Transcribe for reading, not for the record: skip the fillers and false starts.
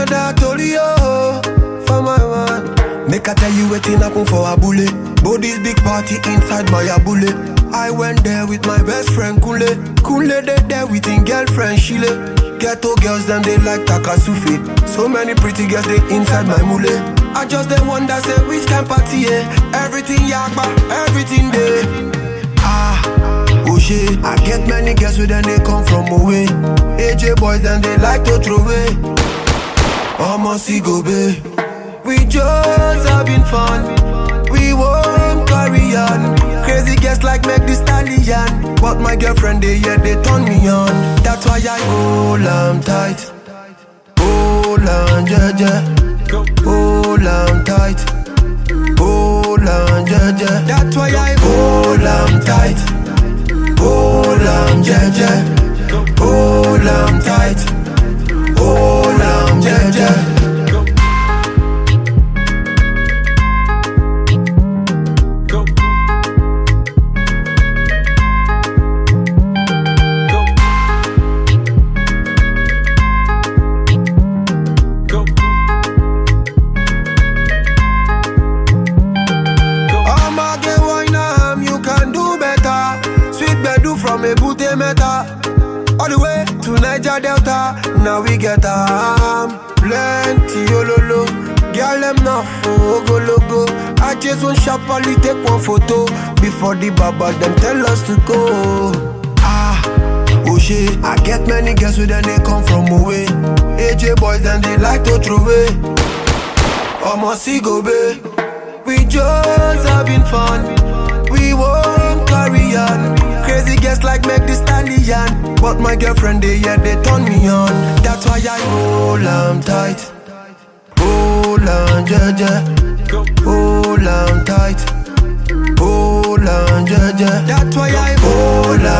another Tolio for my man. Make I tell you waiting happen for Abule. But this big party inside my Abule. I went there with my best friend Kule. Kule they there with his girlfriend Shile. Ghetto girls them they like Takasufi. So many pretty girls they inside my mule. I just they wonder say which can party everything yakba, everything there. Oh shit, I get many girls with them they come from away. AJ boys then they like to throw away. Almost go be. We just having fun. We won't carry on. Crazy girls like Meg Thee Stallion. But my girlfriend they turn me on. That's why I hold on tight. Hold on jeje. Hold on tight. Hold on jeje. That's why I hold on tight. Hold on jeje. Hold on tight. Hold on jeje. From a Bute Meta all the way to Niger Delta. Now we get plenty ololo. Girl them not for go logo. I just want sharply take one photo before the baba them tell us to go. Oh shit, I get many girls with them they come from away. AJ boys then they like to throw away. Almost go be. We just having fun. We won't carry on. Crazy girls like Meg Thee Stallion. But my girlfriend they turn me on. That's why I hold on tight. Hold on jeje. Hold on tight. Hold on jeje. That's why I hold on